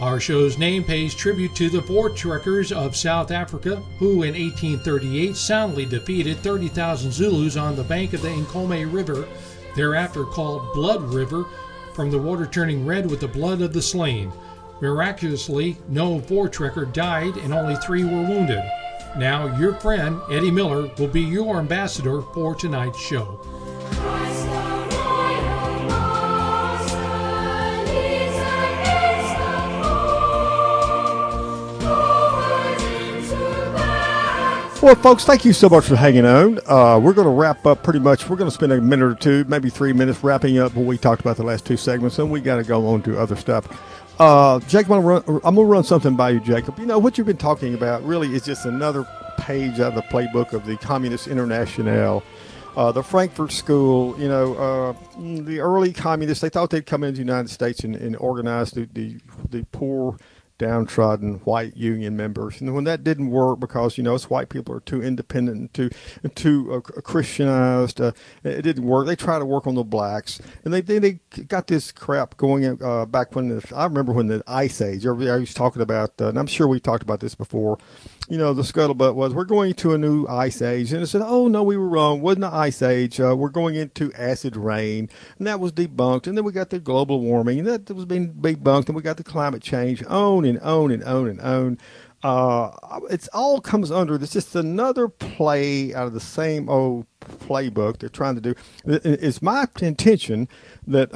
Our show's name pays tribute to the Voortrekkers of South Africa, who in 1838 soundly defeated 30,000 Zulus on the bank of the Nkomo River, thereafter called Blood River, from the water turning red with the blood of the slain. Miraculously, no Voortrekker died and only 3 were wounded. Now, your friend, Eddie Miller, will be your ambassador for tonight's show. Well, folks, thank you so much for hanging on. We're going to wrap up pretty much. We're going to spend a minute or two, maybe 3 minutes, wrapping up what we talked about the last 2 segments, and we got to go on to other stuff. Jacob, I'm going to run something by you, Jacob. You know, what you've been talking about really is just another page out of the playbook of the Communist Internationale. The Frankfurt School, you know, the early communists, they thought they'd come into the United States and organize the poor, downtrodden white union members. And when that didn't work because, you know, us white people are too independent and too Christianized, it didn't work. They tried to work on the blacks. And they got this crap going back when, I remember when the Ice Age, everybody was talking about, and I'm sure we talked about this before, you know, the scuttlebutt was, we're going to a new ice age. And it said, oh, no, we were wrong. It wasn't an ice age. We're going into acid rain. And that was debunked. And then we got the global warming. And that was being debunked. And we got the climate change. On and on and on and on. It's all comes under this. Just another play out of the same old playbook they're trying to do. It's my intention that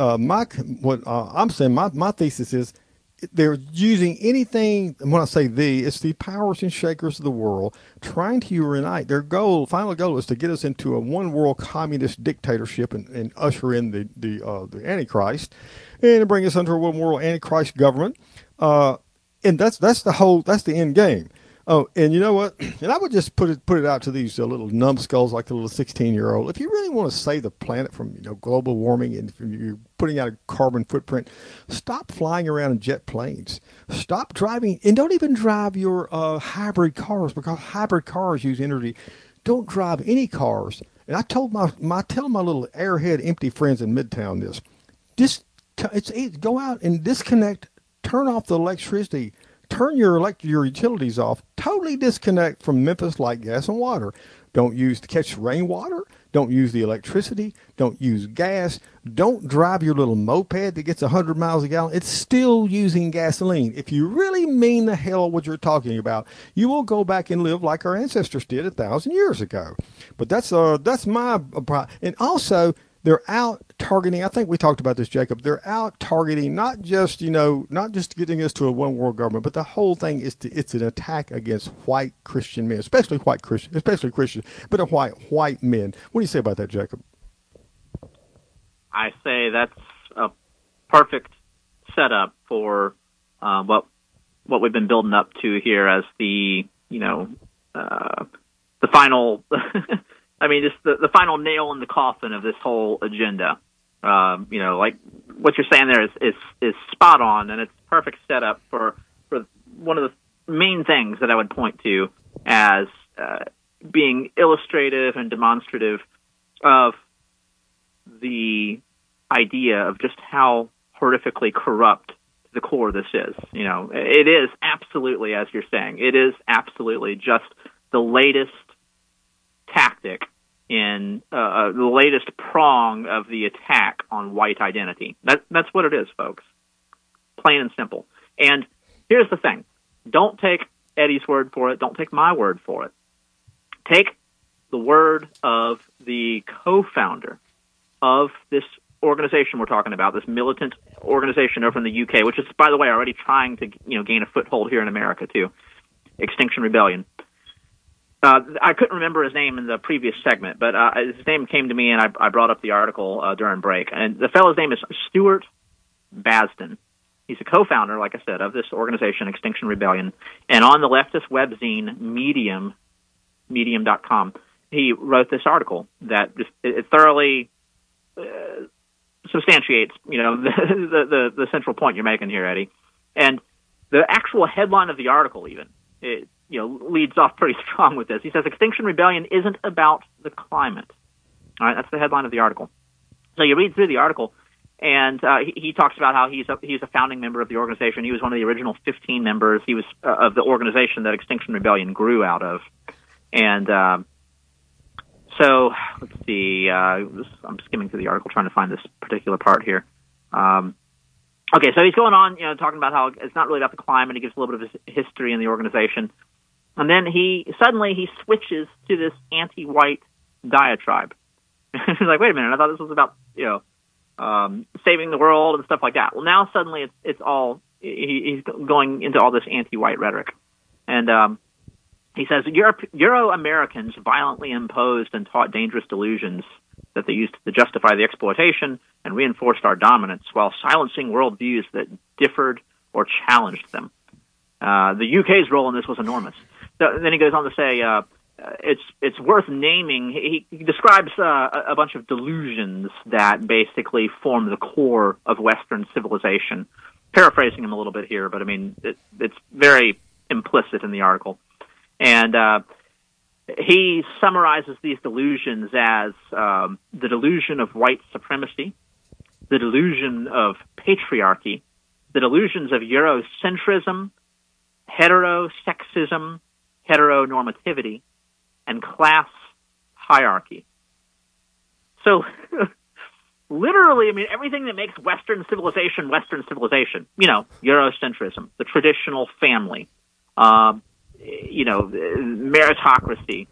I'm saying, my thesis is, they're using anything, and when I say it's the powers and shakers of the world trying to unite. Their final goal is to get us into a one world communist dictatorship and usher in the Antichrist and bring us under a one world Antichrist government. And that's the end game. Oh, and you know what? And I would just put it out to these little numbskulls like the little 16-year-old. If you really want to save the planet from, you know, global warming and you're putting out a carbon footprint, stop flying around in jet planes. Stop driving, and don't even drive your hybrid cars, because hybrid cars use energy. Don't drive any cars. And I told my little airhead empty friends in Midtown this. Go out and disconnect, turn off the electricity. Turn your utilities off. Totally disconnect from Memphis like gas and water. Don't use to catch rainwater. Don't use the electricity. Don't use gas. Don't drive your little moped that gets 100 miles a gallon. It's still using gasoline. If you really mean the hell what you're talking about, you will go back and live like our ancestors did 1,000 years ago. But that's my problem. And also, they're out targeting, I think we talked about this, Jacob, they're out targeting not just getting us to a one world government, but the whole thing it's an attack against white Christian men, especially Christians, but white men. What do you say about that, Jacob? I say that's a perfect setup for what we've been building up to here as the final I mean, just the final nail in the coffin of this whole agenda. Like what you're saying there is spot on, and it's perfect setup for one of the main things that I would point to as being illustrative and demonstrative of the idea of just how horrifically corrupt the core this is. You know, it is absolutely, as you're saying, it is absolutely just the latest tactic in the latest prong of the attack on white identity. That's what it is, folks. Plain and simple. And here's the thing. Don't take Eddie's word for it. Don't take my word for it. Take the word of the co-founder of this organization we're talking about, this militant organization over in the UK, which is, by the way, already trying to gain a foothold here in America, too. Extinction Rebellion. I couldn't remember his name in the previous segment, but his name came to me, and I brought up the article during break. And the fellow's name is Stuart Basden. He's a co-founder, like I said, of this organization, Extinction Rebellion. And on the leftist webzine Medium.com, he wrote this article that just it thoroughly substantiates, the central point you're making here, Eddie. And the actual headline of the article, even, leads off pretty strong with this. He says, Extinction Rebellion isn't about the climate. All right, that's the headline of the article. So you read through the article, And he talks about how he's a founding member of the organization. He was one of the original 15 members. He was of the organization that Extinction Rebellion grew out of. And so let's see. I'm skimming through the article trying to find this particular part here. Okay, so he's going on, talking about how it's not really about the climate. He gives a little bit of his history in the organization. And then he switches to this anti-white diatribe. He's like, wait a minute, I thought this was about, saving the world and stuff like that. Well, now suddenly it's all, he's going into all this anti-white rhetoric. And he says, Euro-Americans violently imposed and taught dangerous delusions that they used to justify the exploitation and reinforced our dominance while silencing worldviews that differed or challenged them. The UK's role in this was enormous. So, then he goes on to say, it's worth naming. He describes a bunch of delusions that basically form the core of Western civilization. Paraphrasing him a little bit here, but I mean, it's very implicit in the article. And he summarizes these delusions as the delusion of white supremacy, the delusion of patriarchy, the delusions of Eurocentrism, heterosexism, heteronormativity, and class hierarchy. So, literally, I mean, everything that makes Western civilization, Eurocentrism, the traditional family, meritocracy,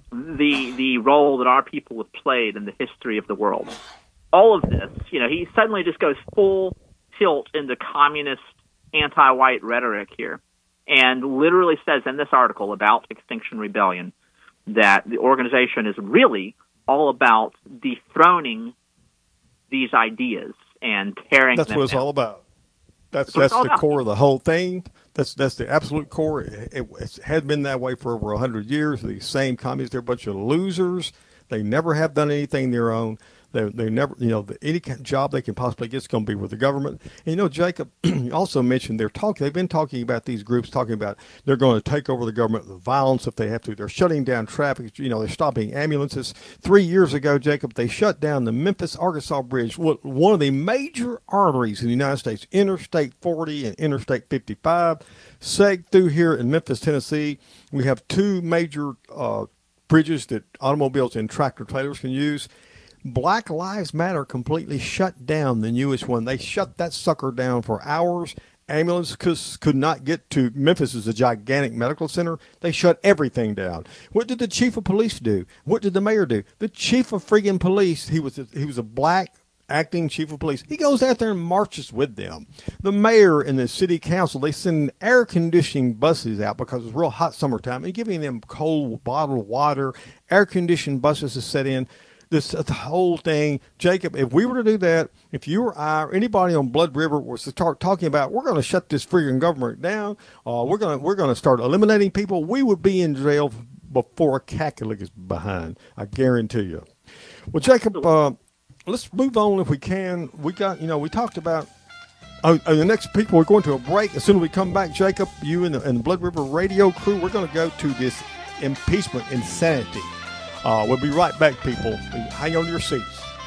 the role that our people have played in the history of the world. All of this, he suddenly just goes full tilt into communist, anti-white rhetoric here, and literally says in this article about Extinction Rebellion that the organization is really all about dethroning these ideas and tearing them down. That's what it's all about. That's the core of the whole thing. That's the absolute core. It has been that way for over 100 years. These same communists, they're a bunch of losers. They never have done anything their own. They never, any job they can possibly get is going to be with the government. And, Jacob also mentioned they've been talking about these groups, talking about they're going to take over the government with violence if they have to. They're shutting down traffic. They're stopping ambulances. 3 years ago, Jacob, they shut down the Memphis, Arkansas Bridge, one of the major arteries in the United States, Interstate 40 and Interstate 55, seg through here in Memphis, Tennessee. We have two major bridges that automobiles and tractor trailers can use. Black Lives Matter completely shut down the newest one. They shut that sucker down for hours. Ambulances could not get to Memphis. Is a gigantic medical center. They shut everything down. What did the chief of police do? What did the mayor do? The chief of friggin' police, he was a black acting chief of police. He goes out there and marches with them. The mayor and the city council, they send air conditioning buses out because it's real hot summertime and giving them cold bottled water. Air conditioned buses is set in. The whole thing, Jacob, if we were to do that, if you or I or anybody on Blood River was to start talking about we're going to shut this freaking government down, we're going to start eliminating people, we would be in jail before a Catholic is behind. I guarantee you. Well, Jacob, let's move on if we can. We got, we talked about the next people. We're going to a break. As soon as we come back, Jacob, you and the Blood River radio crew, we're going to go to this impeachment insanity. We'll be right back, people. Hang on to your seats.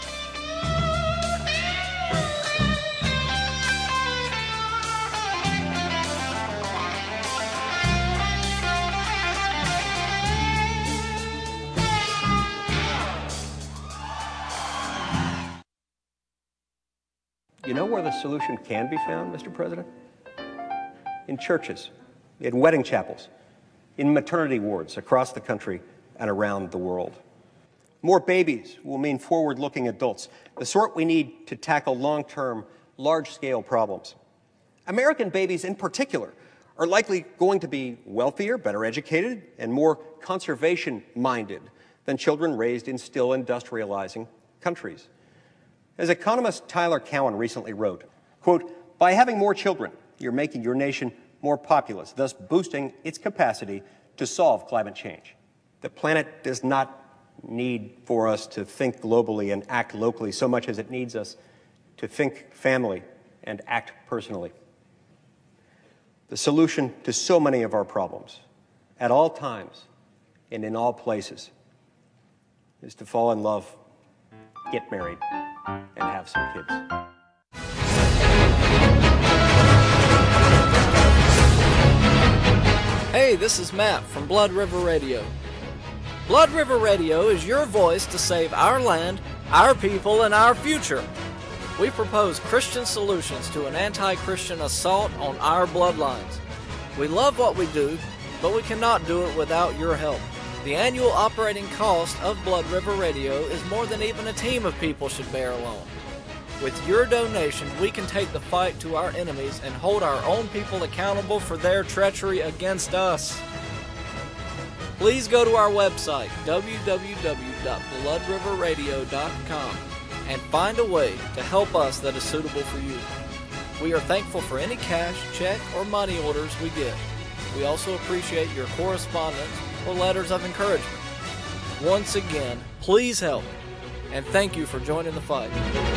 You know where the solution can be found, Mr. President? In churches, in wedding chapels, in maternity wards across the country and around the world. More babies will mean forward-looking adults, the sort we need to tackle long-term, large-scale problems. American babies in particular are likely going to be wealthier, better educated, and more conservation-minded than children raised in still industrializing countries. As economist Tyler Cowen recently wrote, quote, "By having more children, you're making your nation more populous, thus boosting its capacity to solve climate change. The planet does not need for us to think globally and act locally so much as it needs us to think family and act personally. The solution to so many of our problems, at all times and in all places, is to fall in love, get married, and have some kids." this is Matt from Blood River Radio. Blood River Radio is your voice to save our land, our people, and our future. We propose Christian solutions to an anti-Christian assault on our bloodlines. We love what we do, but we cannot do it without your help. The annual operating cost of Blood River Radio is more than even a team of people should bear alone. With your donation, we can take the fight to our enemies and hold our own people accountable for their treachery against us. Please go to our website, www.bloodriverradio.com, and find a way to help us that is suitable for you. We are thankful for any cash, check, or money orders we get. We also appreciate your correspondence or letters of encouragement. Once again, please help, and thank you for joining the fight.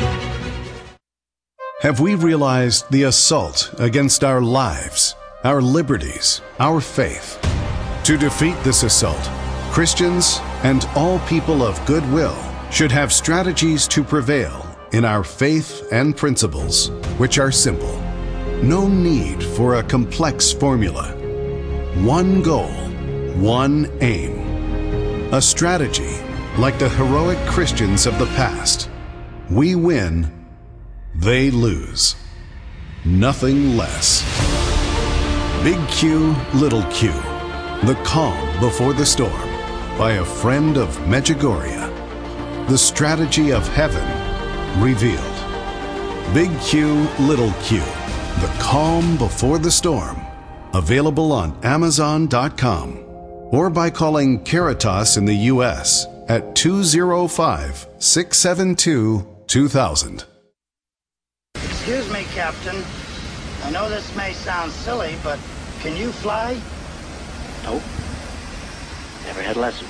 Have we realized the assault against our lives, our liberties, our faith? To defeat this assault, Christians and all people of goodwill should have strategies to prevail in our faith and principles, which are simple. No need for a complex formula. One goal, one aim. A strategy like the heroic Christians of the past. We win, they lose. Nothing less. Big Q, Little Q. The Calm Before the Storm by a friend of Medjugorje. The strategy of heaven revealed. Big Q, Little Q. The Calm Before the Storm. Available on Amazon.com or by calling Caritas in the U.S. at 205-672-2000. Excuse me, Captain. I know this may sound silly, but can you fly? Nope. Never had a lesson.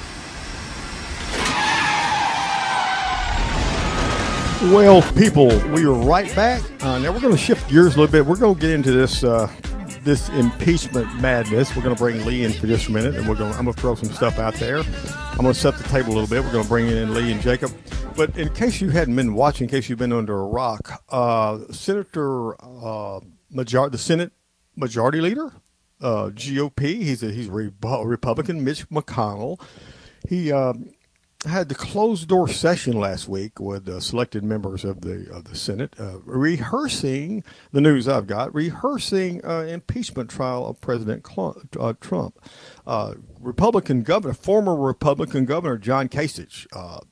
Well, people, we are right back. Now we're going to shift gears a little bit. We're going to get into this this impeachment madness. We're going to bring Lee in for just a minute, and I'm going to throw some stuff out there. I'm going to set the table a little bit. We're going to bring in Lee and Jacob. But in case you hadn't been watching, in case you've been under a rock, the Senate Majority Leader, GOP, he's a Republican, Mitch McConnell. He had the closed-door session last week with selected members of the Senate, rehearsing the news I've got, rehearsing impeachment trial of President Trump. Republican governor, former Republican Governor John Kasich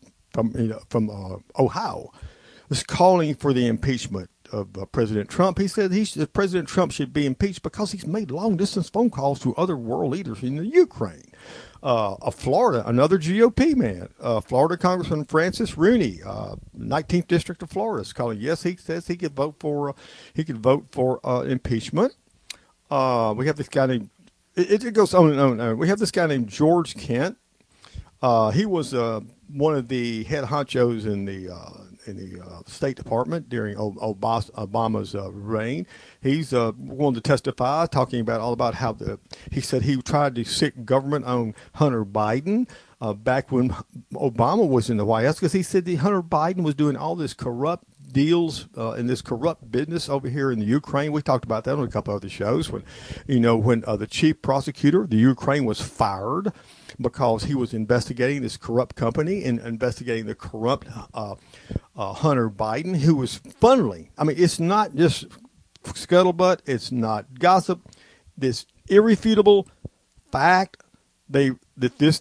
from Ohio, is calling for the impeachment of President Trump. He said President Trump should be impeached because he's made long-distance phone calls to other world leaders in the Ukraine. Florida, another GOP man, Florida Congressman Francis Rooney, 19th District of Florida, is calling. Yes, he says he could vote for impeachment. We have this guy named. It goes on and on and on. We have this guy named George Kent. He was one of the head honchos in the State Department during Obama's reign. He's going to testify, talking about how he said he tried to sic government on Hunter Biden back when Obama was in the White House, because he said that Hunter Biden was doing all this corrupt deals in this corrupt business over here in the Ukraine. We talked about that on a couple of other shows when the chief prosecutor of the Ukraine was fired because he was investigating this corrupt company and investigating the corrupt Hunter Biden, who was funneling. I mean, it's not just scuttlebutt. It's not gossip. This irrefutable fact there was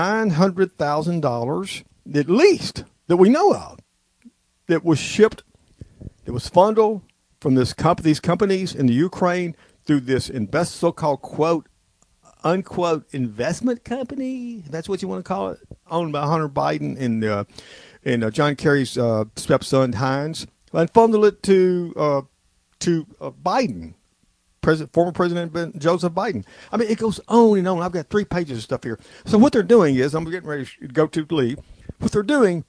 $900,000 at least that we know of that was shipped, that was funneled from these companies in the Ukraine through this so-called quote unquote investment company, if that's what you want to call it, owned by Hunter Biden and John Kerry's stepson Heinz, and funneled it to Biden, former President Joseph Biden. I mean, it goes on and on. I've got 3 pages of stuff here. So what they're doing is, I'm getting ready to go to leave. What they're doing,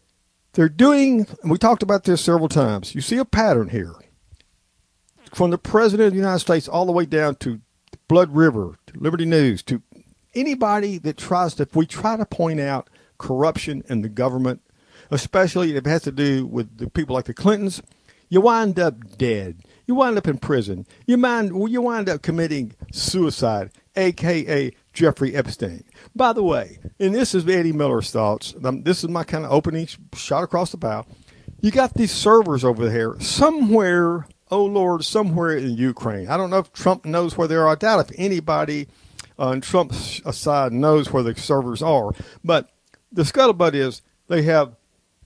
and we talked about this several times. You see a pattern here, from the President of the United States all the way down to Blood River, to Liberty News, to anybody that if we try to point out corruption in the government, especially if it has to do with the people like the Clintons, you wind up dead. You wind up in prison. You wind up committing suicide, a.k.a. Jeffrey Epstein. By the way, and this is Eddie Miller's thoughts. This is my kind of opening shot across the bow. You got these servers over there somewhere, oh Lord, somewhere in Ukraine. I don't know if Trump knows where they are. I doubt if anybody on Trump's side knows where the servers are. But the scuttlebutt is they have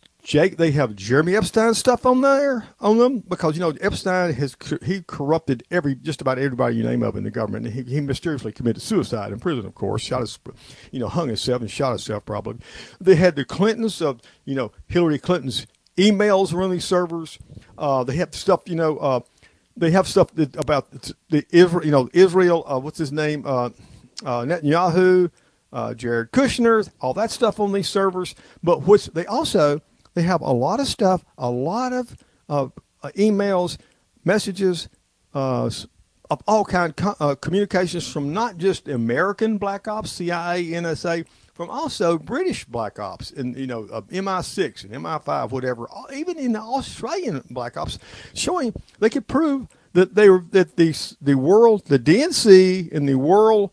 Jeremy Epstein stuff on them because Epstein he corrupted just about everybody you name up in the government. He mysteriously committed suicide in prison, of course, hung himself and shot himself probably. They had the Clintons of Hillary Clinton's emails around these servers. They have stuff they have stuff about the Israel. What's his name? Netanyahu, Jared Kushner, all that stuff on these servers. But they have a lot of stuff, a lot of emails, messages, of all kinds of communications from not just American black ops, CIA, NSA, from also British black ops and MI6 and MI5, whatever, even in the Australian black ops, showing they could prove that the world, the DNC, and the world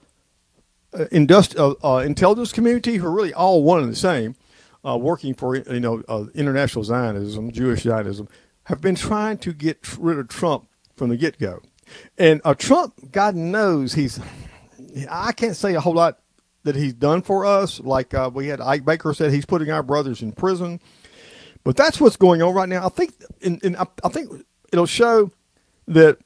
intelligence community, who are really all one and the same. Working for international Zionism, Jewish Zionism, have been trying to get rid of Trump from the get-go. And Trump, God knows, I can't say a whole lot that he's done for us. Like we had Ike Baker said, he's putting our brothers in prison. But that's what's going on right now. I think, I think it'll show that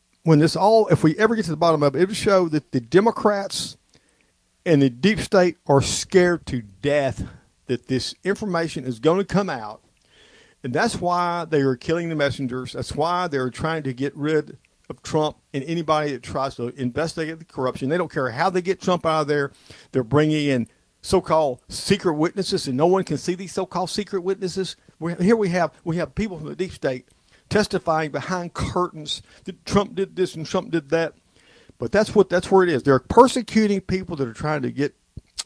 if we ever get to the bottom of it, it'll show that the Democrats and the deep state are scared to death that this information is going to come out, and that's why they are killing the messengers. That's why they're trying to get rid of Trump and anybody that tries to investigate the corruption. They don't care how they get Trump out of there. They're bringing in so-called secret witnesses, and no one can see these so-called secret witnesses. Here we have people from the deep state testifying behind curtains that Trump did this and Trump did that. But that's where it is. They're persecuting people that are trying to get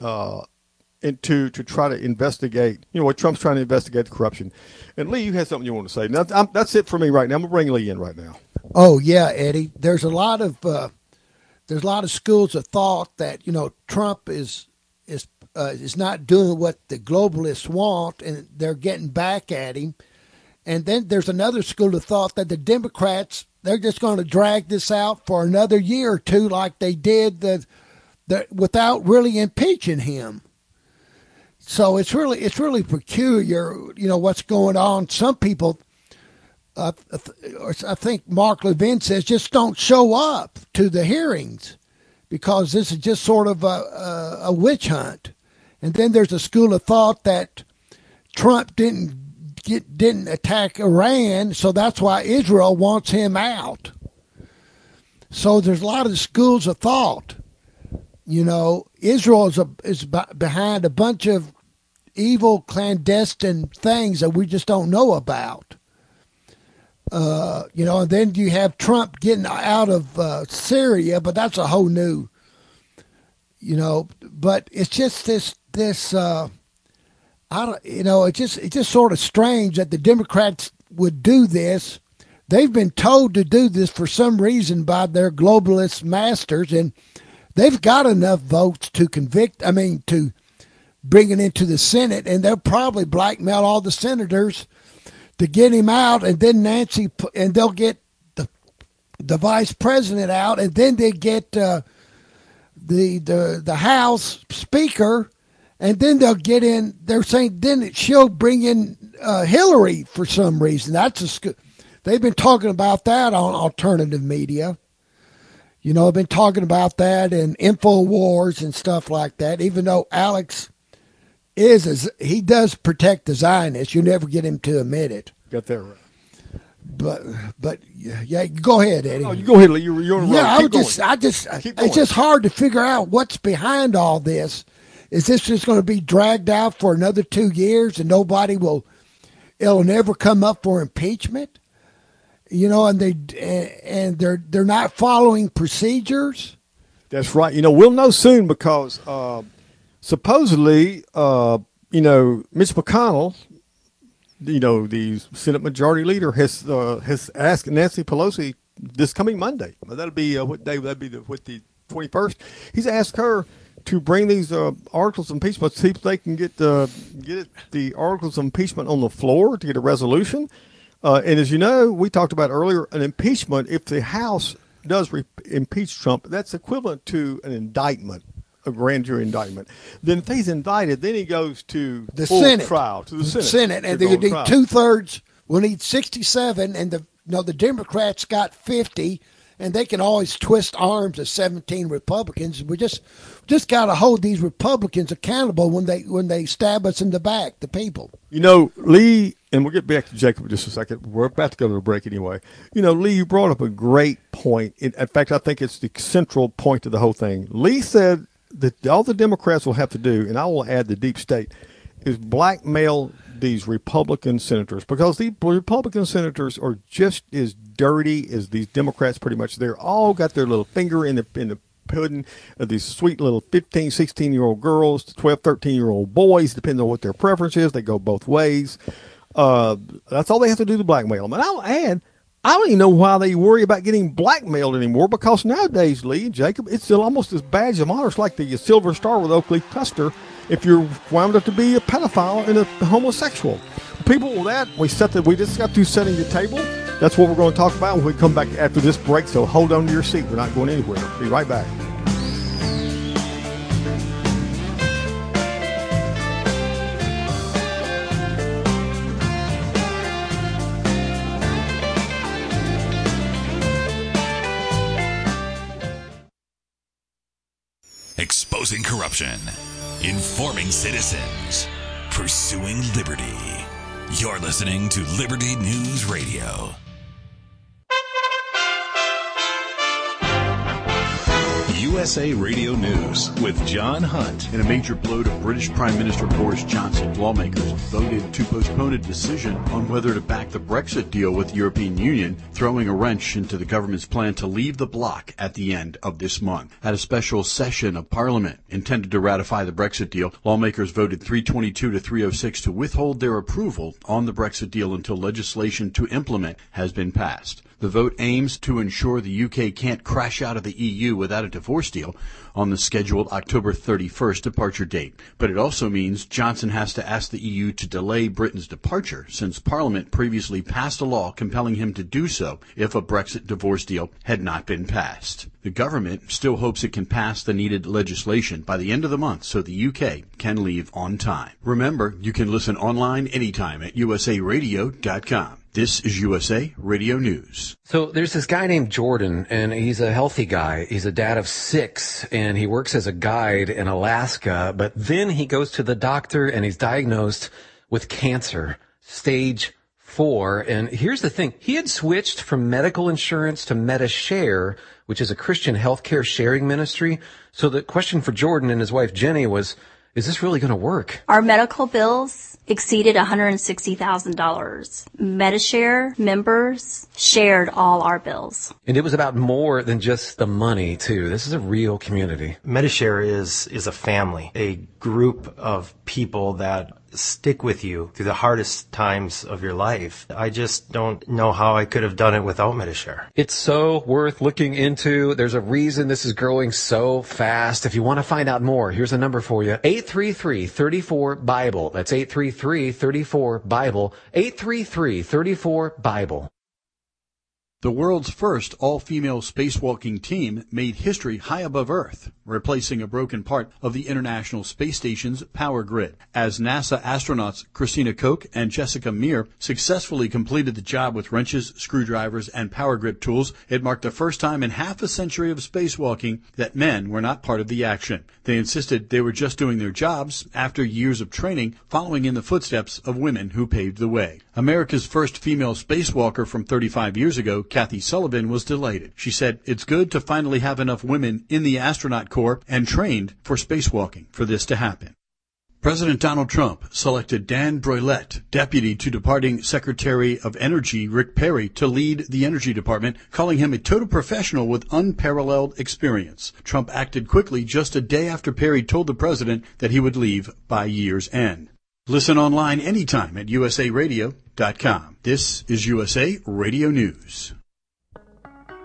to try to investigate, what Trump's trying to investigate the corruption. And Lee, you had something you want to say. Now, that's it for me right now. I'm gonna bring Lee in right now. Oh yeah, Eddie. There's a lot of schools of thought that Trump is not doing what the globalists want, and they're getting back at him. And then there's another school of thought that the Democrats, they're just going to drag this out for another year or two, like they did without really impeaching him. So it's really peculiar, what's going on. Some people, I think Mark Levin says, just don't show up to the hearings because this is just sort of a witch hunt. And then there's a school of thought that Trump didn't attack Iran, so that's why Israel wants him out. So there's a lot of schools of thought. Israel is behind a bunch of evil, clandestine things that we just don't know about. And then you have Trump getting out of Syria, but that's a whole new, but it's just this it's just sort of strange that the Democrats would do this. They've been told to do this for some reason by their globalist masters, and they've got enough votes to to bring it into the Senate, and they'll probably blackmail all the senators to get him out, and then they'll get the vice president out, and then they get the House Speaker, and then they'll get in. They're saying then she'll bring in Hillary for some reason. They've been talking about that on alternative media. I've been talking about that in InfoWars and stuff like that, even though Alex he does protect the Zionists. You never get him to admit it. Got that right. But yeah, go ahead, Eddie. Oh, you go ahead, Lee. You're on the road. It's just hard to figure out what's behind all this. Is this just going to be dragged out for another 2 years and it'll never come up for impeachment? And they're not following procedures. That's right. We'll know soon because supposedly, Mitch McConnell, the Senate Majority Leader, has asked Nancy Pelosi this coming Monday. That'll be what day? That'll be the 21st. He's asked her to bring these articles of impeachment, see if they can get the articles of impeachment on the floor to get a resolution. And as you know, we talked about earlier, an impeachment, if the House does impeach Trump, that's equivalent to an indictment, a grand jury indictment. Then if he's indicted, then he goes to the full Senate trial, to the Senate, and they need 2/3. We'll need 67, and the Democrats got 50, and they can always twist arms of 17 Republicans. We just got to hold these Republicans accountable when they stab us in the back, the people. You know, Lee, and we'll get back to Jacob in just a second. We're about to go to a break anyway. You know, Lee, you brought up a great point. In fact, I think it's the central point of the whole thing. Lee said that all the Democrats will have to do, and I will add the deep state, is blackmail these Republican senators, because the Republican senators are just as dirty as these Democrats pretty much. They're all got their little finger in the pudding of these sweet little 15, 16-year-old girls, 12, 13-year-old boys, depending on what their preference is. They go both ways. That's all they have to do to blackmail them. And I'll add, I don't even know why they worry about getting blackmailed anymore, because nowadays, Lee and Jacob, it's still almost as badge of honor. It's like the Silver Star with Oakley Custer if you're wound up to be a pedophile and a homosexual. People with that, we just got through setting the table. That's what we're going to talk about when we come back after this break, so hold on to your seat. We're not going anywhere. Be right back. Exposing corruption, informing citizens, pursuing liberty. You're listening to Liberty News Radio. USA Radio News with John Hunt. In a major blow to British Prime Minister Boris Johnson, lawmakers voted to postpone a decision on whether to back the Brexit deal with the European Union, throwing a wrench into the government's plan to leave the bloc at the end of this month. At a special session of Parliament intended to ratify the Brexit deal, lawmakers voted 322 to 306 to withhold their approval on the Brexit deal until legislation to implement has been passed. The vote aims to ensure the UK can't crash out of the EU without a divorce deal on the scheduled October 31st departure date. But it also means Johnson has to ask the EU to delay Britain's departure, since Parliament previously passed a law compelling him to do so if a Brexit divorce deal had not been passed. The government still hopes it can pass the needed legislation by the end of the month so the UK can leave on time. Remember, you can listen online anytime at usaradio.com. This is USA Radio News. So there's this guy named Jordan, and he's a healthy guy. He's a dad of 6, and he works as a guide in Alaska. But then he goes to the doctor, and he's diagnosed with cancer, stage 4. And here's the thing. He had switched from medical insurance to MediShare, which is a Christian healthcare sharing ministry. So the question for Jordan and his wife Jenny was, is this really going to work? Our medical bills exceeded $160,000. MediShare members shared all our bills. And it was about more than just the money, too. This is a real community. MediShare is a family, a group of people that stick with you through the hardest times of your life. I just don't know how I could have done it without MediShare. It's so worth looking into. There's a reason this is growing so fast. If you want to find out more, here's a number for you. 833-34-BIBLE. That's 833-34-BIBLE. 833-34-BIBLE. The world's first all-female spacewalking team made history high above Earth, replacing a broken part of the International Space Station's power grid. As NASA astronauts Christina Koch and Jessica Meir successfully completed the job with wrenches, screwdrivers, and power grip tools, it marked the first time in half a century of spacewalking that men were not part of the action. They insisted they were just doing their jobs after years of training, following in the footsteps of women who paved the way. America's first female spacewalker from 35 years ago, Kathy Sullivan, was delighted. She said, "It's good to finally have enough women in the astronaut corps and trained for spacewalking for this to happen." President Donald Trump selected Dan Broilette, deputy to departing Secretary of Energy Rick Perry, to lead the Energy Department, calling him a total professional with unparalleled experience. Trump acted quickly just a day after Perry told the president that he would leave by year's end. Listen online anytime at usaradio.com. This is USA Radio News.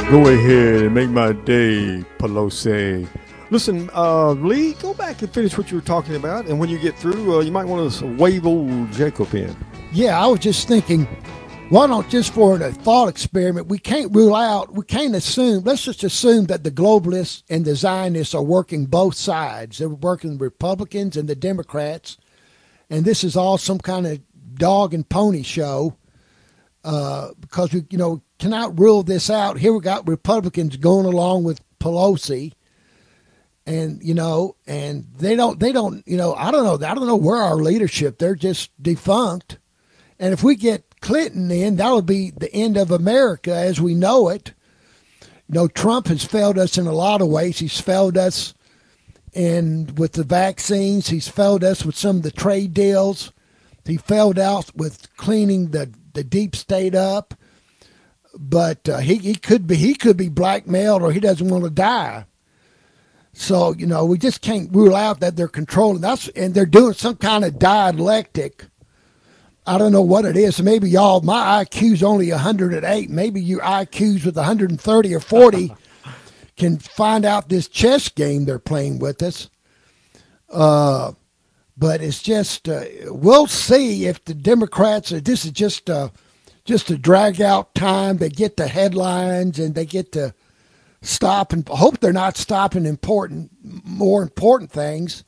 Go ahead and make my day, Pelosi. Listen, Lee, go back and finish what you were talking about. And when you get through, you might want to wave old Jacob in. Yeah, I was just thinking, why not, just for a thought experiment, we can't assume, let's just assume that the globalists and the Zionists are working both sides. They're working the Republicans and the Democrats. And this is all some kind of dog and pony show. Because we, cannot rule this out. Here we got Republicans going along with Pelosi, and and they don't, I don't know where our leadership. They're just defunct. And if we get Clinton in, that'll be the end of America as we know it. Trump has failed us in a lot of ways. He's failed us with the vaccines. He's failed us with some of the trade deals. He failed out with cleaning the deep state up, but he could be blackmailed, or he doesn't want to die. So we just can't rule out that they're controlling us, and they're doing some kind of dialectic. I don't know what it is. Maybe my IQ's only 108. Maybe your IQ's with 130 or 40 can find out this chess game they're playing with us. But it's just, we'll see if the Democrats, this is just a drag out time. They get the headlines and they get to stop, and hope they're not stopping more important things.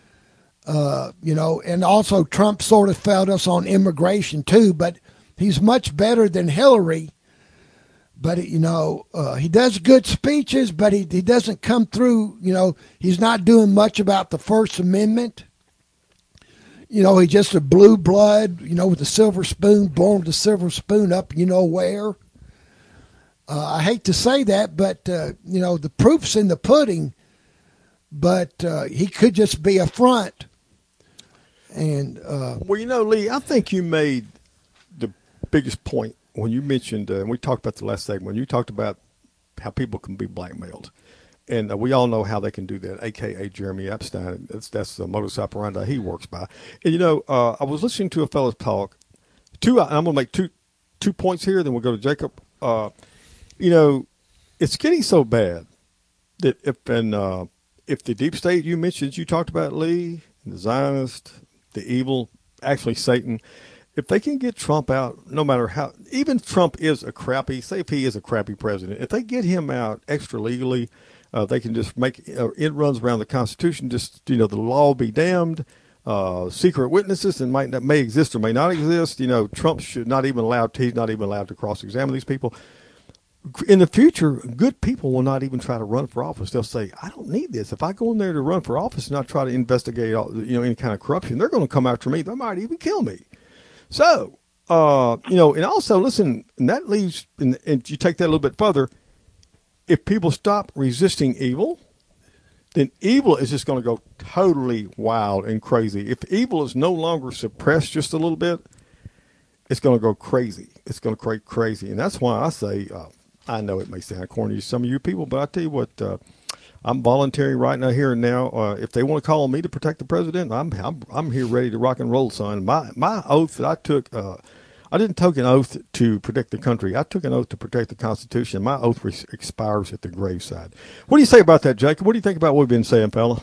And also Trump sort of failed us on immigration too, but he's much better than Hillary. But, he does good speeches, but he doesn't come through, he's not doing much about the First Amendment. He's just a blue blood, with a silver spoon, blowing the silver spoon up, where. I hate to say that, but, the proof's in the pudding. But he could just be a front. And Lee, I think you made the biggest point when you mentioned, and we talked about the last segment, when you talked about how people can be blackmailed. And we all know how they can do that, a.k.a. Jeremy Epstein. That's the modus operandi he works by. And, I was listening to a fellow's talk. I'm going to make two points here, then we'll go to Jacob. It's getting so bad that if the deep state you mentioned, you talked about, Lee, the Zionist, the evil, actually Satan, if they can get Trump out, no matter how, even Trump is say if he is a crappy president, if they get him out extra legally, they can just make it runs around the Constitution. Just the law will be damned. Secret witnesses and may exist or may not exist. Trump should not even he's not even allowed to cross-examine these people. In the future, good people will not even try to run for office. They'll say, "I don't need this. If I go in there to run for office and I try to investigate any kind of corruption, they're going to come after me. They might even kill me." So, and also listen, and that leaves, and you take that a little bit further. If people stop resisting evil, then evil is just going to go totally wild and crazy. If evil is no longer suppressed just a little bit, it's going to go crazy. It's going to create crazy. And that's why I say, I know it may sound corny to some of you people, but I tell you what, I'm volunteering right now, here and now. If they want to call on me to protect the president, I'm here ready to rock and roll, son. My oath that I took, I didn't take an oath to protect the country. I took an oath to protect the Constitution. My oath expires at the graveside. What do you say about that, Jacob? What do you think about what we've been saying, fella?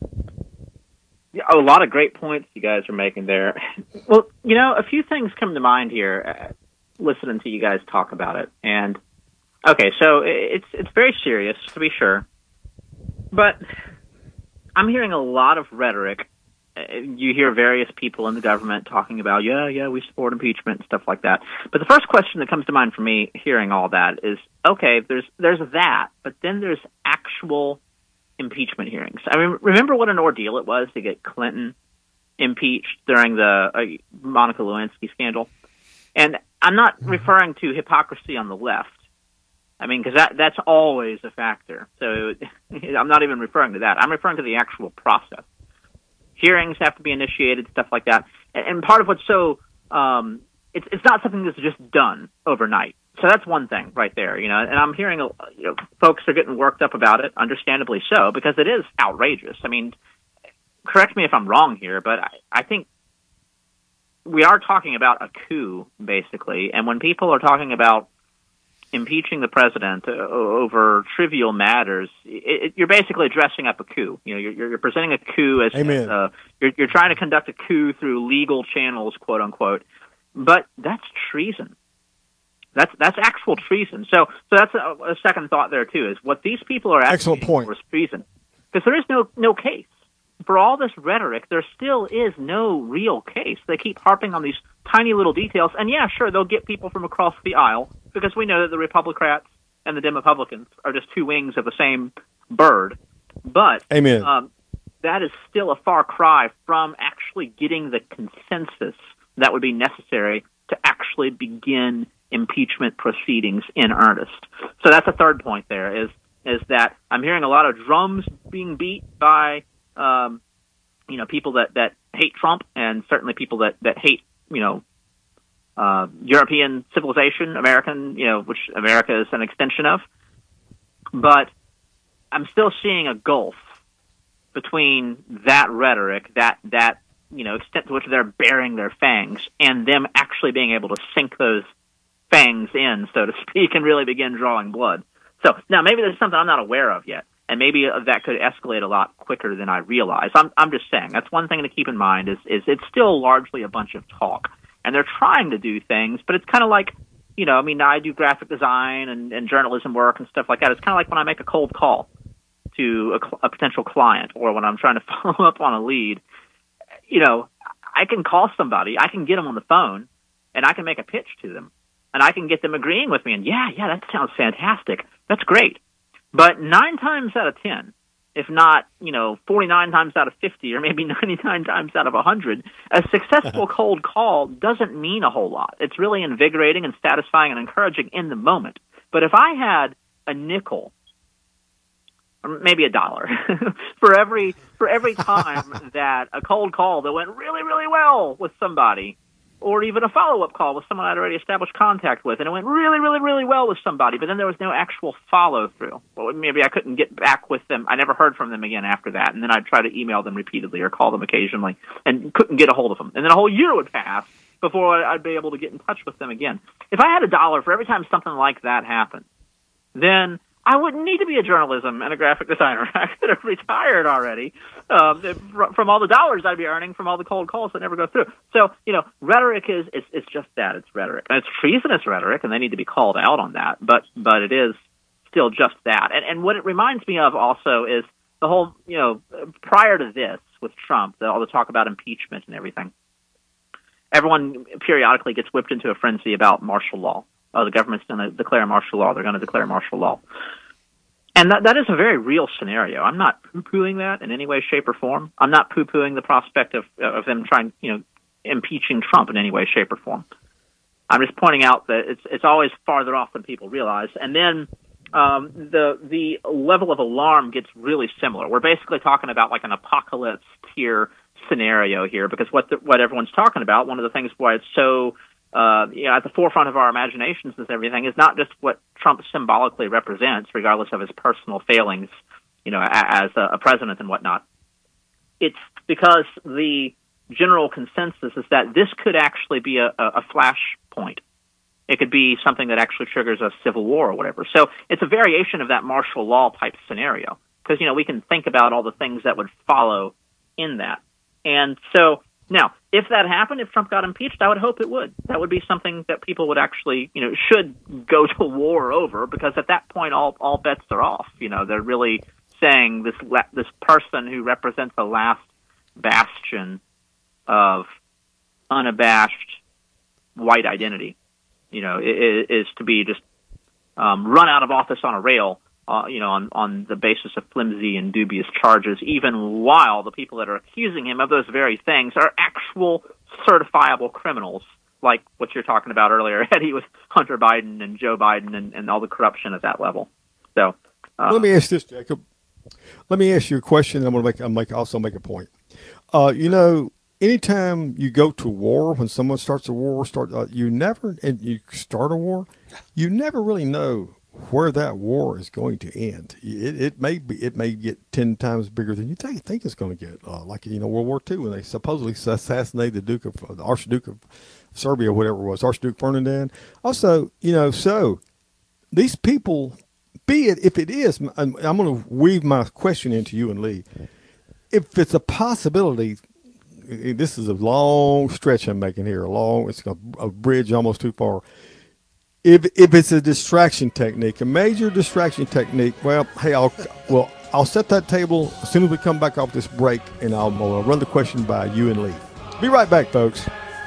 Yeah, a lot of great points you guys are making there. Well, a few things come to mind here, listening to you guys talk about it. And okay, so it's very serious, to be sure, but I'm hearing a lot of rhetoric. You hear various people in the government talking about, yeah, we support impeachment and stuff like that. But the first question that comes to mind for me hearing all that is, okay, there's that, but then there's actual impeachment hearings. I mean, remember what an ordeal it was to get Clinton impeached during the Monica Lewinsky scandal? And I'm not referring to hypocrisy on the left. I mean, because that's always a factor. So I'm not even referring to that. I'm referring to the actual process. Hearings have to be initiated, stuff like that. And part of what's so it's not something that's just done overnight. So that's one thing right there, And I'm hearing, folks are getting worked up about it, understandably so, because it is outrageous. I mean, correct me if I'm wrong here, but I think we are talking about a coup, basically. And when people are talking about impeaching the president over trivial matters, you're basically dressing up a coup. You're presenting a coup as you're trying to conduct a coup through legal channels, quote unquote. But that's treason. That's actual treason. So that's a second thought there too. Is what these people are asking for is treason, because there is no case for all this rhetoric. There still is no real case. They keep harping on these tiny little details, and yeah, sure, they'll get people from across the aisle, because we know that the Republicans and the Demopublicans are just two wings of the same bird. But that is still a far cry from actually getting the consensus that would be necessary to actually begin impeachment proceedings in earnest. So that's a third point there, is that I'm hearing a lot of drums being beat by people that hate Trump, and certainly people that hate European civilization, American, which America is an extension of. But I'm still seeing a gulf between that rhetoric, that extent to which they're baring their fangs, and them actually being able to sink those fangs in, so to speak, and really begin drawing blood. So now maybe there's something I'm not aware of yet, and maybe that could escalate a lot quicker than I realize. I'm just saying, that's one thing to keep in mind, is it's still largely a bunch of talk. And they're trying to do things, but it's kind of like, I do graphic design and journalism work and stuff like that. It's kind of like when I make a cold call to a potential client, or when I'm trying to follow up on a lead. I can call somebody, I can get them on the phone, and I can make a pitch to them, and I can get them agreeing with me, and yeah, that sounds fantastic. That's great. But 9 times out of 10, if not, 49 times out of 50, or maybe 99 times out of 100, a successful cold call doesn't mean a whole lot. It's really invigorating and satisfying and encouraging in the moment. But if I had a nickel, or maybe $1, for every time that a cold call that went really, really well with somebody, or even a follow-up call with someone I'd already established contact with, and it went really, really, really well with somebody, but then there was no actual follow-through. Well, maybe I couldn't get back with them. I never heard from them again after that, and then I'd try to email them repeatedly or call them occasionally and couldn't get a hold of them. And then a whole year would pass before I'd be able to get in touch with them again. If I had $1 for every time something like that happened, then I wouldn't need to be a journalism and a graphic designer. I could have retired already from all the dollars I'd be earning from all the cold calls that never go through. So, rhetoric is just that. It's rhetoric. And it's treasonous rhetoric, and they need to be called out on that. But it is still just that. And what it reminds me of also is the whole, prior to this with Trump, all the talk about impeachment and everything, everyone periodically gets whipped into a frenzy about martial law. Oh, the government's going to declare martial law. They're going to declare martial law. And that is a very real scenario. I'm not poo-pooing that in any way, shape, or form. I'm not poo-pooing the prospect of them trying, impeaching Trump in any way, shape, or form. I'm just pointing out that it's always farther off than people realize. And then the level of alarm gets really similar. We're basically talking about like an apocalypse tier scenario here, because what everyone's talking about, one of the things why it's so at the forefront of our imaginations is everything, is not just what Trump symbolically represents, regardless of his personal failings, as a president and whatnot. It's because the general consensus is that this could actually be a flashpoint. It could be something that actually triggers a civil war or whatever. So it's a variation of that martial law type scenario, because, we can think about all the things that would follow in that. And so now, if that happened, if Trump got impeached, I would hope it would. That would be something that people would actually, should go to war over, because at that point, all bets are off. They're really saying this person who represents the last bastion of unabashed white identity, is to be just run out of office on a rail, on the basis of flimsy and dubious charges, even while the people that are accusing him of those very things are actual certifiable criminals, like what you're talking about earlier, Eddie, with Hunter Biden and Joe Biden and all the corruption at that level. So let me ask this, Jacob. Let me ask you a question. I'm going to also make a point. Anytime you go to war, when someone starts a war, you start a war, you never really know where that war is going to end. It may get 10 times bigger than you think it's going to get. Like World War II, when they supposedly assassinated the Archduke of Serbia, whatever it was, Archduke Ferdinand. Also, so these people, be it, if it is, I'm going to weave my question into you and Lee. If it's a possibility, this is a long stretch I'm making here, it's a bridge almost too far. If it's a distraction technique, a major distraction technique, well, hey, I'll set that table as soon as we come back off this break, and I'll run the question by you and Lee. Be right back, folks.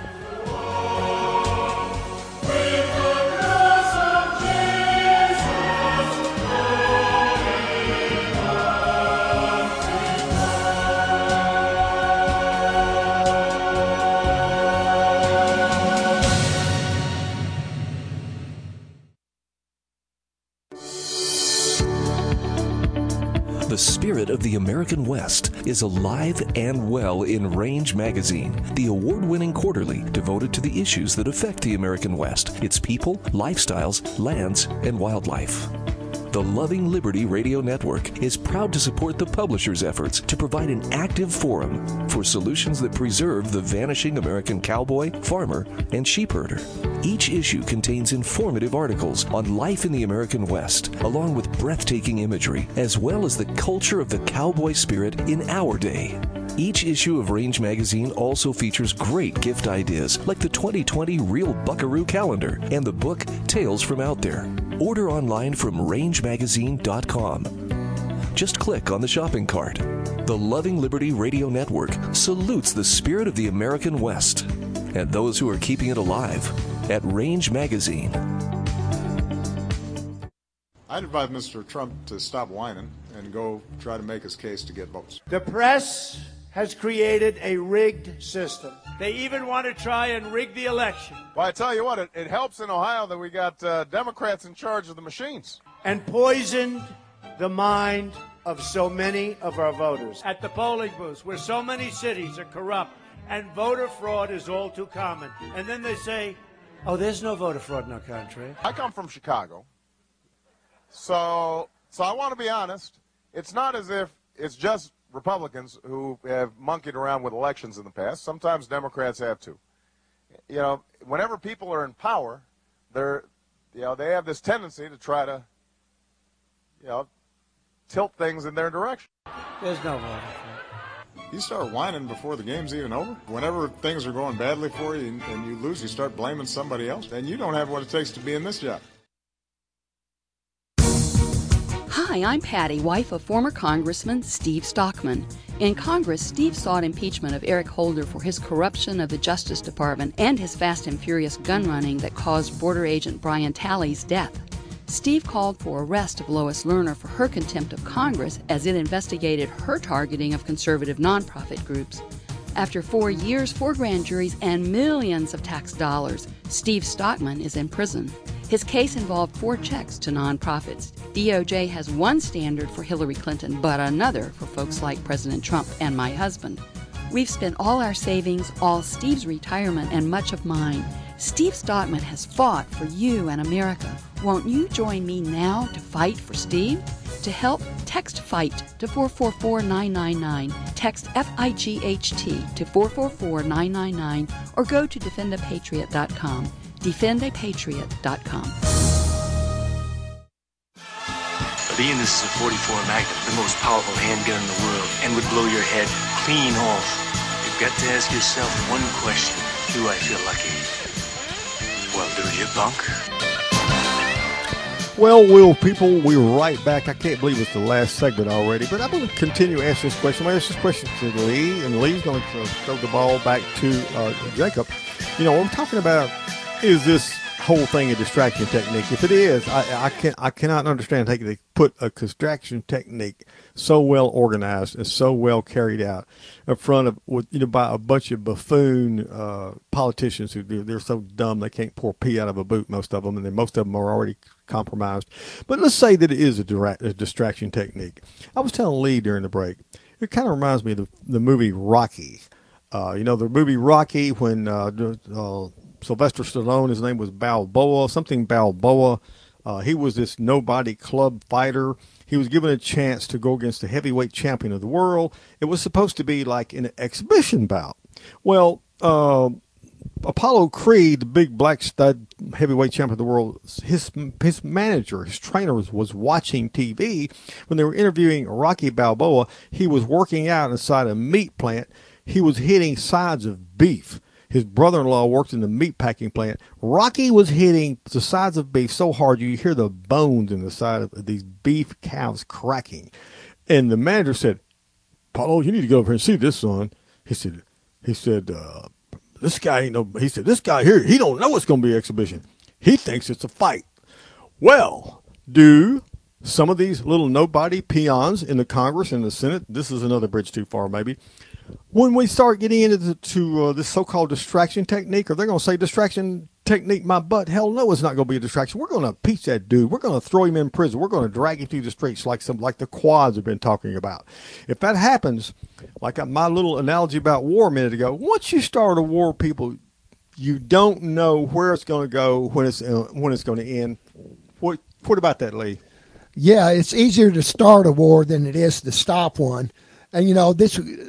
The spirit of the American West is alive and well in Range Magazine, the award-winning quarterly devoted to the issues that affect the American West, its people, lifestyles, lands, and wildlife. The Loving Liberty Radio Network is proud to support the publisher's efforts to provide an active forum for solutions that preserve the vanishing American cowboy, farmer, and sheepherder. Each issue contains informative articles on life in the American West, along with breathtaking imagery, as well as the culture of the cowboy spirit in our day. Each issue of Range Magazine also features great gift ideas like the 2020 Real Buckaroo Calendar and the book Tales from Out There. Order online from rangemagazine.com. Just click on the shopping cart. The Loving Liberty Radio Network salutes the spirit of the American West and those who are keeping it alive at Range Magazine. I'd advise Mr. Trump to stop whining and go try to make his case to get votes. The press has created a rigged system. They even want to try and rig the election. Well, I tell you what, it helps in Ohio that we got Democrats in charge of the machines. And poisoned the mind of so many of our voters. At the polling booths, where so many cities are corrupt and voter fraud is all too common. And then they say, oh, there's no voter fraud in our country. I come from Chicago. So I want to be honest. It's not as if it's just Republicans who have monkeyed around with elections in the past. Sometimes Democrats have too. You know, whenever people are in power, they have this tendency to try to, tilt things in their direction. There's no voter fraud. You start whining before the game's even over. Whenever things are going badly for you and you lose, you start blaming somebody else. And you don't have what it takes to be in this job. Hi, I'm Patty, wife of former Congressman Steve Stockman. In Congress, Steve sought impeachment of Eric Holder for his corruption of the Justice Department and his fast and furious gun running that caused border agent Brian Talley's death. Steve called for arrest of Lois Lerner for her contempt of Congress as it investigated her targeting of conservative nonprofit groups. After 4 years, 4 grand juries, and millions of tax dollars, Steve Stockman is in prison. His case involved 4 checks to nonprofits. DOJ has one standard for Hillary Clinton, but another for folks like President Trump and my husband. We've spent all our savings, all Steve's retirement, and much of mine. Steve Stockman has fought for you and America. Won't you join me now to fight for Steve? To help, text FIGHT to 444-999. Text FIGHT to 444-999 or go to defendapatriot.com. defendapatriot.com. Being this is a .44 Magnum, the most powerful handgun in the world, and would blow your head clean off, you've got to ask yourself one question. Do I feel lucky? Well, do you, punk? Well, people, we're right back. I can't believe it's the last segment already, but I'm going to continue asking this question. I'm going to ask this question to Lee, and Lee's going to throw the ball back to Jacob. You know, what I'm talking about is this whole thing a distraction technique. If it is, I cannot understand how they put a distraction technique so well organized and so well carried out in front of by a bunch of buffoon politicians who they're so dumb they can't pour pee out of a boot, most of them, and then most of them are already compromised. But let's say that it is a distraction technique. I was telling Lee during the break, it kind of reminds me of the movie Rocky. The movie Rocky when Sylvester Stallone, his name was Balboa. He was this nobody club fighter. He was given a chance to go against the heavyweight champion of the world. It was supposed to be like an exhibition bout. Well, Apollo Creed, the big black stud heavyweight champion of the world, his manager, his trainer was watching TV when they were interviewing Rocky Balboa. He was working out inside a meat plant. He was hitting sides of beef. His brother-in-law worked in the meat packing plant. Rocky was hitting the sides of beef so hard you hear the bones in the side of these beef calves cracking. And the manager said, "Apollo, you need to go over here and see this, son." He said, this guy ain't no, he said, this guy here, he don't know it's going to be an exhibition. He thinks it's a fight. Well, do some of these little nobody peons in the Congress and the Senate, this is another bridge too far maybe, when we start getting into this so-called distraction technique, are they going to say distraction technique my butt? Hell no, it's not going to be a distraction. We're going to impeach that dude. We're going to throw him in prison. We're going to drag him through the streets like the quads have been talking about. If that happens, like my little analogy about war a minute ago, once you start a war, people, you don't know where it's going to go, when it's going to end. What about that, Lee? Yeah, it's easier to start a war than it is to stop one. And, you know, like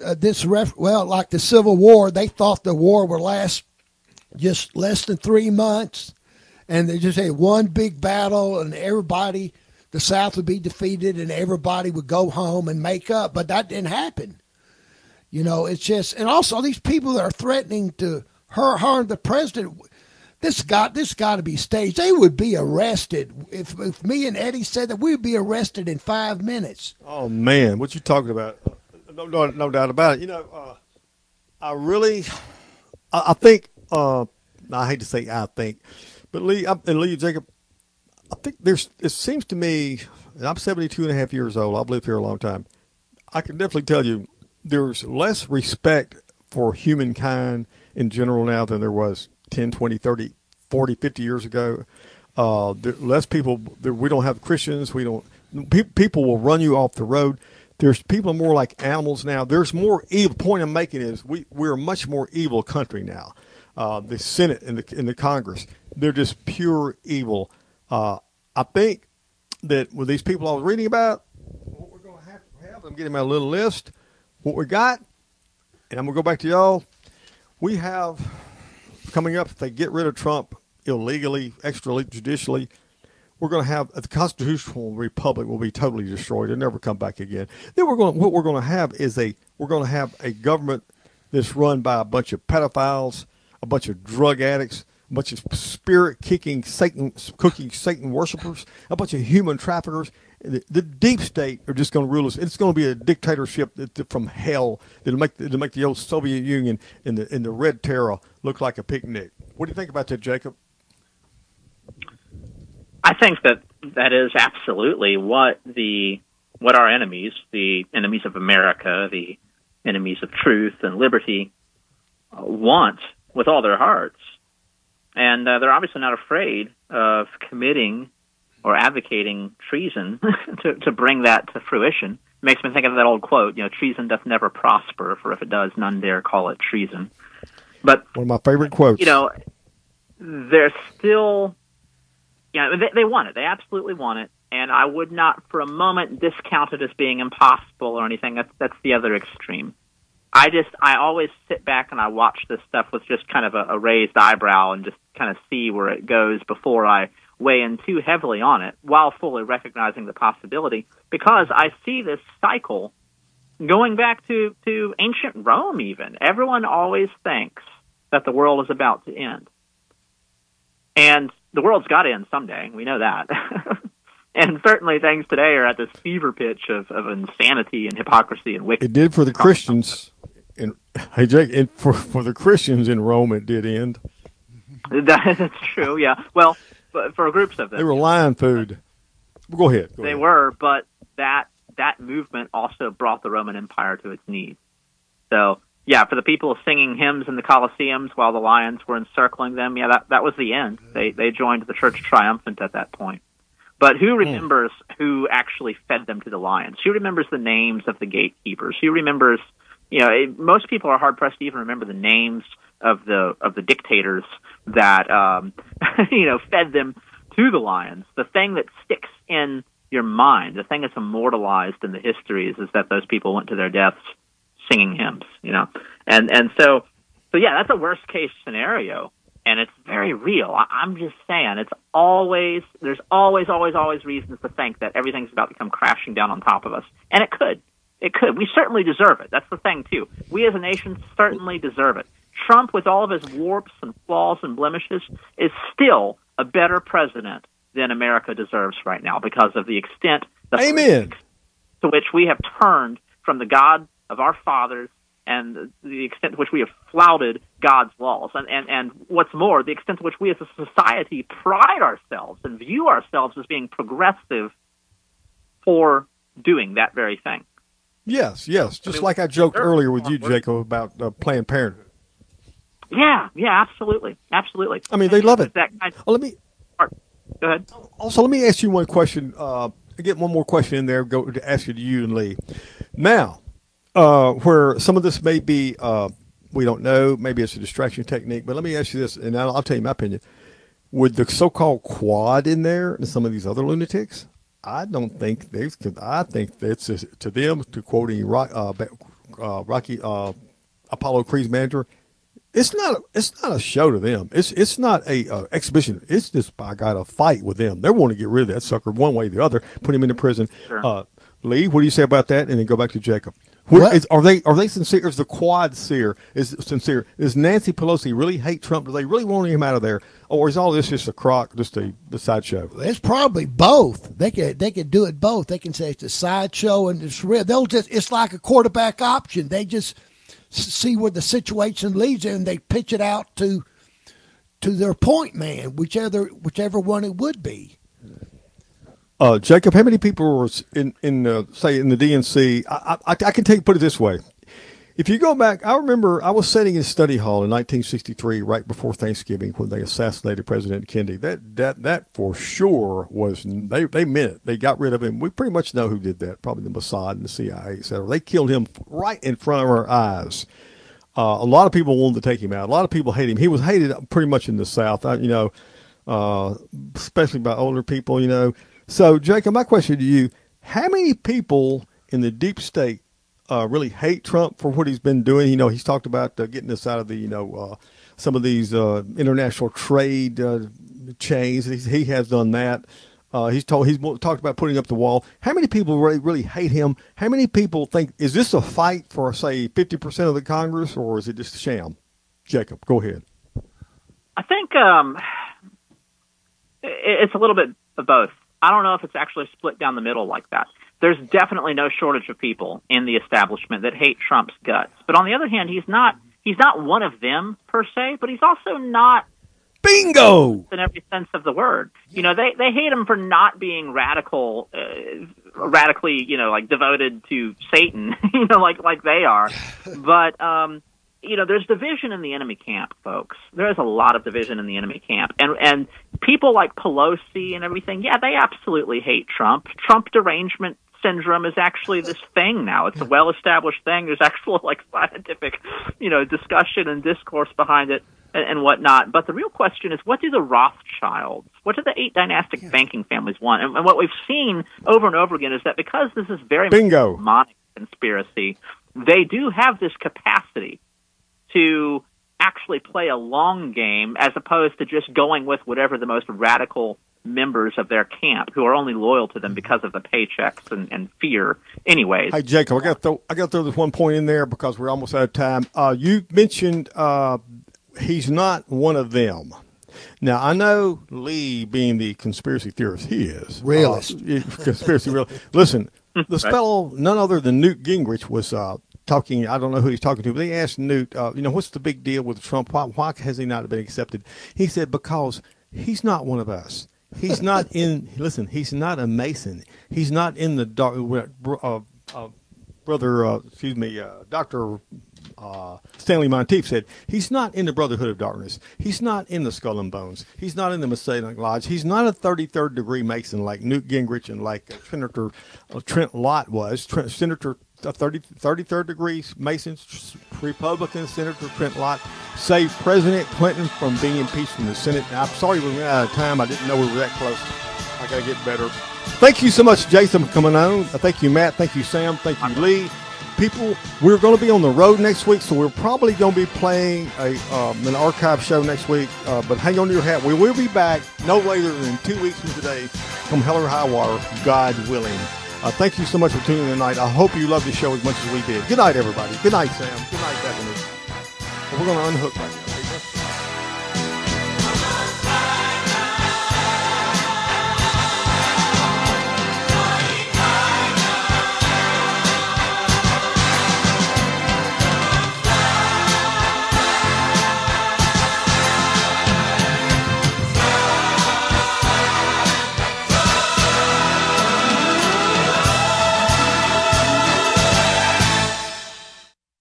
the Civil War, they thought the war would last just less than 3 months. And they just had one big battle and everybody, the South would be defeated and everybody would go home and make up. But that didn't happen. You know, it's just, and also these people that are threatening to harm the president, this got to be staged. They would be arrested. If me and Eddie said that, we would be arrested in 5 minutes. Oh, man, what you talking about? No doubt about it. You know, I think, I hate to say I think, but Lee and Jacob, I think it seems to me, and I'm 72 and a half years old. I've lived here a long time. I can definitely tell you there's less respect for humankind in general now than there was 10, 20, 30, 40, 50 years ago. Less people, we don't have Christians. People will run you off the road. There's people more like animals now. There's more evil. The point I'm making is we're a much more evil country now. The Senate and the Congress, they're just pure evil. I think that with these people I was reading about, what we're going to have, I'm getting my little list, what we got, and I'm going to go back to y'all. We have coming up, if they get rid of Trump illegally, extrajudicially, we're going to have the constitutional republic will be totally destroyed and never come back again. Then what we're going to have is a government that's run by a bunch of pedophiles, a bunch of drug addicts, a bunch of spirit-kicking Satan worshipers, a bunch of human traffickers. The deep state are just going to rule us. It's going to be a dictatorship from hell that'll make the old Soviet Union and the Red Terror look like a picnic. What do you think about that, Jacob? I think that is absolutely what our enemies, the enemies of America, the enemies of truth and liberty, want with all their hearts. And they're obviously not afraid of committing or advocating treason to bring that to fruition. It makes me think of that old quote, treason doth never prosper, for if it does, none dare call it treason. But one of my favorite quotes. They're still... they want it. They absolutely want it. And I would not for a moment discount it as being impossible or anything. That's the other extreme. I always sit back and I watch this stuff with just kind of a raised eyebrow and just kind of see where it goes before I weigh in too heavily on it, while fully recognizing the possibility, because I see this cycle going back to ancient Rome even. Everyone always thinks that the world is about to end. And the world's got to end someday. We know that. And certainly things today are at this fever pitch of insanity and hypocrisy and wickedness. It did for the Christians. Hey, Jake, and for the Christians in Rome, it did end. That's true, yeah. Well, but for groups of them. They were lion food. Go ahead. They were, but that movement also brought the Roman Empire to its knees. So, yeah, for the people singing hymns in the Colosseums while the lions were encircling them, yeah, that was the end. They joined the Church Triumphant at that point. But who remembers who actually fed them to the lions? Who remembers the names of the gatekeepers? Who remembers, most people are hard-pressed to even remember the names of the dictators that, fed them to the lions. The thing that sticks in your mind, the thing that's immortalized in the histories is that those people went to their deaths singing hymns, And so So yeah, that's a worst case scenario, and it's very real. I'm just saying, there's always reasons to think that everything's about to come crashing down on top of us, and it could. It could. We certainly deserve it. That's the thing too. We as a nation certainly deserve it. Trump, with all of his warps and flaws and blemishes, is still a better president than America deserves right now because of the extent Amen. to which we have turned from the God of our fathers and the extent to which we have flouted God's laws. And what's more, the extent to which we as a society pride ourselves and view ourselves as being progressive for doing that very thing. Yes. Just like I joked earlier with you, Jacob, about Planned Parenthood. Yeah, absolutely. I mean, they love it. Go ahead. Also, let me ask you one question. Get one more question in there. Go to ask you and Lee. Now, where some of this may be, we don't know. Maybe it's a distraction technique. But let me ask you this, and I'll tell you my opinion. With the so-called Quad in there and some of these other lunatics, I don't think I think that's to them, to quoting Rocky Apollo Creed's manager. It's not a show to them. It's not a exhibition. It's just, by God, a fight with them. They want to get rid of that sucker one way or the other, put him into prison. Sure. Lee, what do you say about that? And then go back to Jacob. Are they sincere? Is the Quad sincere? Does Nancy Pelosi really hate Trump? Do they really want him out of there? Or is all this just a crock, just a sideshow? It's probably could they could do it both. They can say it's a sideshow and it's real. It's like a quarterback option. They just see where the situation leads them, and they pitch it out to their point man, whichever one it would be. Jacob, how many people were in say in the DNC? I can put it this way. If you go back, I remember I was sitting in study hall in 1963, right before Thanksgiving, when they assassinated President Kennedy. That for sure was, they meant it. They got rid of him. We pretty much know who did that. Probably the Mossad and the CIA, et cetera. They killed him right in front of our eyes. A lot of people wanted to take him out. A lot of people hate him. He was hated pretty much in the South, especially by older people, So, Jacob, my question to you, how many people in the deep state really hate Trump for what he's been doing? He's talked about getting us out of the, some of these international trade chains. He has done that. He's talked about putting up the wall. How many people really hate him? How many people think, is this a fight for, say, 50% of the Congress, or is it just a sham? Jacob, go ahead. I think it's a little bit of both. I don't know if it's actually split down the middle like that. There's definitely no shortage of people in the establishment that hate Trump's guts. But on the other hand, he's not one of them per se, but he's also not bingo in every sense of the word. They hate him for not being radically, like devoted to Satan, like they are. But there's division in the enemy camp, folks. There is a lot of division in the enemy camp. And people like Pelosi and everything, yeah, they absolutely hate Trump. Trump derangement syndrome is actually this thing now. It's a well-established thing. There's actual, scientific, discussion and discourse behind it and whatnot. But the real question is, what do the Rothschilds, what do the 8 dynastic banking families want? And what we've seen over and over again is that because this is very much a demonic conspiracy, they do have this capacity to actually play a long game as opposed to just going with whatever the most radical members of their camp who are only loyal to them because of the paychecks and fear anyways. Hey, Jacob, I got to throw this one point in there because we're almost out of time. You mentioned he's not one of them. Now, I know Lee, being the conspiracy theorist he is. Realist. Conspiracy realist. Listen, this fellow, none other than Newt Gingrich, was talking. I don't know who he's talking to, but they asked Newt, what's the big deal with Trump? Why has he not been accepted? He said, because he's not one of us. He's not in, listen, he's not a Mason. He's not in the dark, Dr. Stanley Monteith said, he's not in the Brotherhood of Darkness. He's not in the Skull and Bones. He's not in the Masonic Lodge. He's not a 33rd degree Mason like Newt Gingrich and like Senator Trent Lott was. Senator 33rd degree Masons, Republican Senator Trent Lott saved President Clinton from being impeached from the Senate. Now, I'm sorry we ran out of time. I didn't know we were that close. I got to get better. Thank you so much, Jason, for coming on. Thank you, Matt. Thank you, Sam. Thank you, Lee. people, we're going to be on the road next week, so we're probably going to be playing an archive show next week. But hang on to your hat. We will be back no later than 2 weeks from today, come hell or high water, God willing. Thank you so much for tuning in tonight. I hope you loved the show as much as we did. Good night, everybody. Good night, Sam. Good night, Bethany. We're going to unhook right now.